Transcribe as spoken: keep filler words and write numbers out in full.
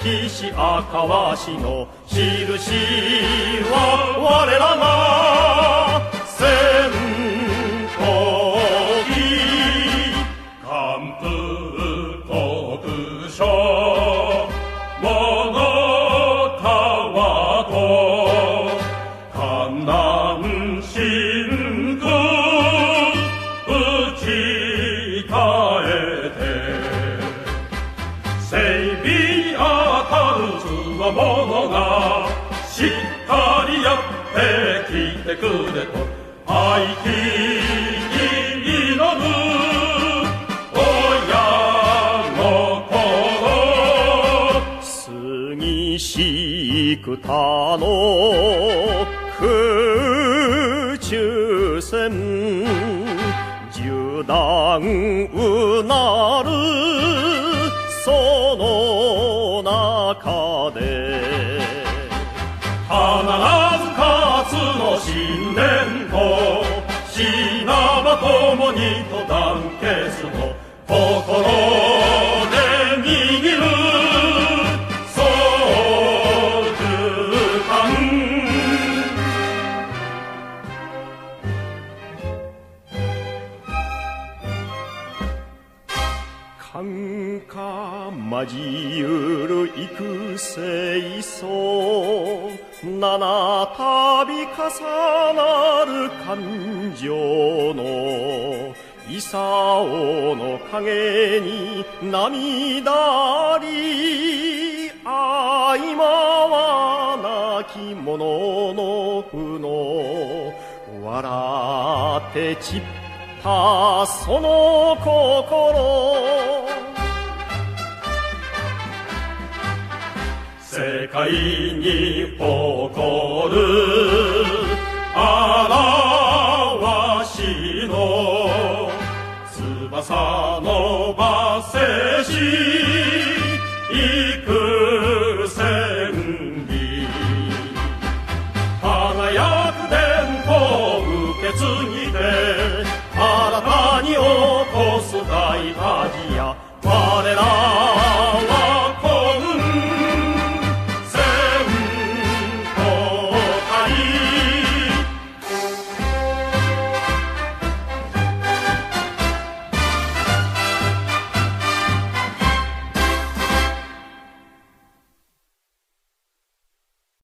歴史赤わしの印は我らが戦闘機完封国書物川と観南真空打ち絶えて整備当たるつわものがしっかりやってきてくれと愛きに祈る親心過ぎしく他の空中戦銃弾うなるその中で必ず勝つの信念と死なば共にと団結の心で握る総中間感化交ゆる幾世相七度重なる感情の功の影に涙あり相まはなき者の負の笑って散ったその心世界に誇る表しの翼伸ばせし幾千里輝く伝統受け継ぎて新たに起こす大火事や我ら